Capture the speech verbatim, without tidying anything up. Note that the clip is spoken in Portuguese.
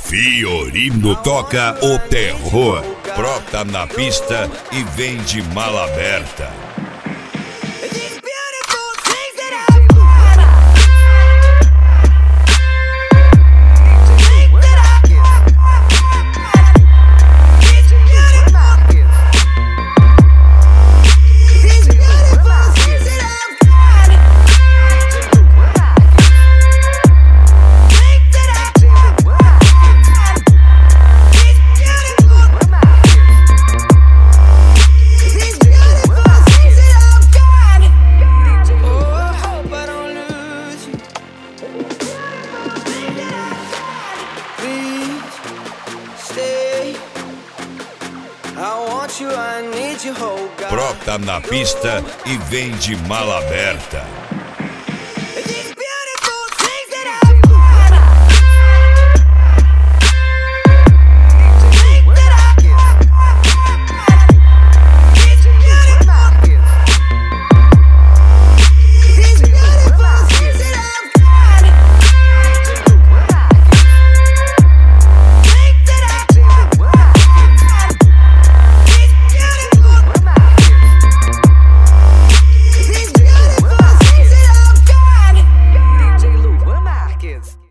Fiorino toca o terror, brota na pista e vem de mala aberta. Brota na pista e vem de mala aberta.